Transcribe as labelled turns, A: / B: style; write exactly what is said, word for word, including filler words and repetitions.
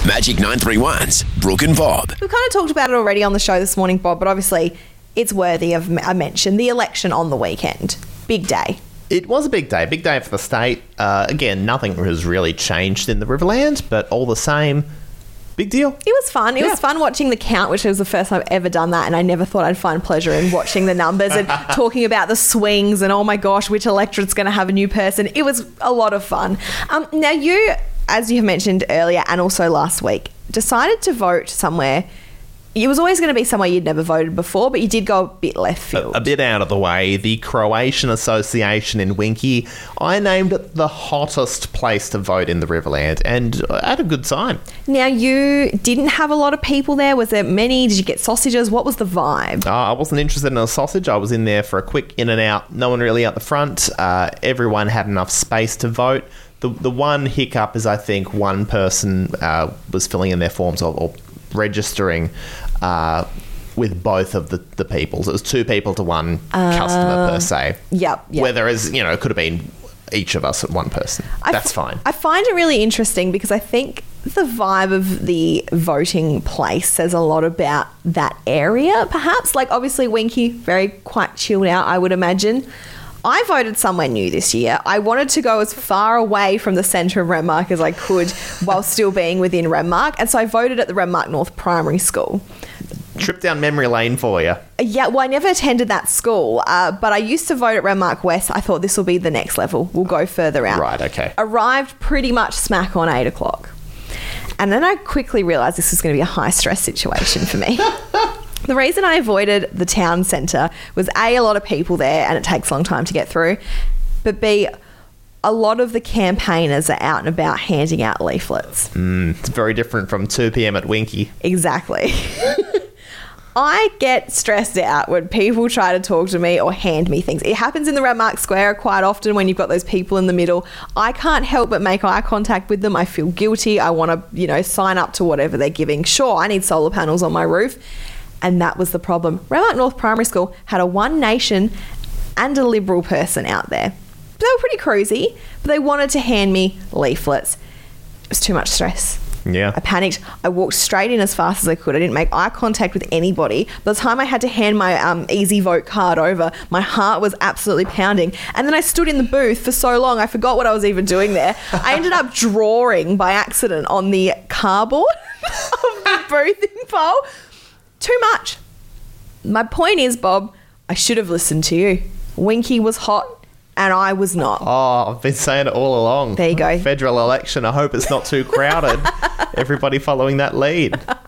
A: Magic nine three one's Brooke and Bob.
B: We've kind of talked about it already on the show this morning, Bob, but obviously it's worthy of a mention. The election on the weekend. Big day.
C: It was a big day. Big day for the state. Uh, again, nothing has really changed in the Riverlands, but all the same, big deal.
B: It was fun. It
C: Yeah.
B: was fun watching the count, which was the first time I've ever done that, and I never thought I'd find pleasure in watching the numbers and talking about the swings and, oh my gosh, which electorate's going to have a new person. It was a lot of fun. Um, now, you, as you have mentioned earlier and also last week, decided to vote somewhere. It was always going to be somewhere you'd never voted before, but you did go a bit left field.
C: A, a bit out of the way. The Croatian Association in Winky. I named it the hottest place to vote in the Riverland, and I had a good time.
B: Now, you didn't have a lot of people there. Was there many? Did you get sausages? What was the vibe?
C: Uh, I wasn't interested in a sausage. I was in there for a quick in and out. No one really out the front. Uh, everyone had enough space to vote. The the one hiccup is I think one person uh, was filling in their forms or, or registering uh, with both of the, the peoples. It was two people to one uh, customer per se.
B: Yep, yep.
C: Whereas, you know, it could have been each of us at one person.
B: I
C: That's
B: f-
C: fine.
B: I find it really interesting because I think the vibe of the voting place says a lot about that area, perhaps. Like, obviously, Winky, very quite chilled out, I would imagine. I voted somewhere new this year. I wanted to go as far away from the centre of Renmark as I could while still being within Renmark. And so I voted at the Renmark North Primary School.
C: Trip down memory lane for you.
B: Yeah, well, I never attended that school, uh, but I used to vote at Renmark West. I thought this will be the next level. We'll go further out.
C: Right, okay.
B: Arrived pretty much smack on eight o'clock. And then I quickly realised this was going to be a high-stress situation for me. The reason I avoided the town centre was A, a lot of people there and it takes a long time to get through, but B, a lot of the campaigners are out and about handing out leaflets.
C: Mm, it's very different from two p.m. at Winky.
B: Exactly. I get stressed out when people try to talk to me or hand me things. It happens in the Renmark Square quite often when you've got those people in the middle. I can't help but make eye contact with them. I feel guilty. I want to, you know, sign up to whatever they're giving. Sure, I need solar panels on my roof. And that was the problem. Renmark North Primary School had a One Nation and a Liberal person out there. They were pretty cruisy, but they wanted to hand me leaflets. It was too much stress.
C: Yeah.
B: I panicked. I walked straight in as fast as I could. I didn't make eye contact with anybody. By the time I had to hand my um, Easy Vote card over, my heart was absolutely pounding. And then I stood in the booth for so long, I forgot what I was even doing there. I ended up drawing by accident on the cardboard of the boothing pole. Too much. My point is, Bob, I should have listened to you. Winky was hot and I was not.
C: Oh, I've been saying it all along.
B: There you go.
C: Federal election. I hope it's not too crowded. Everybody following that lead.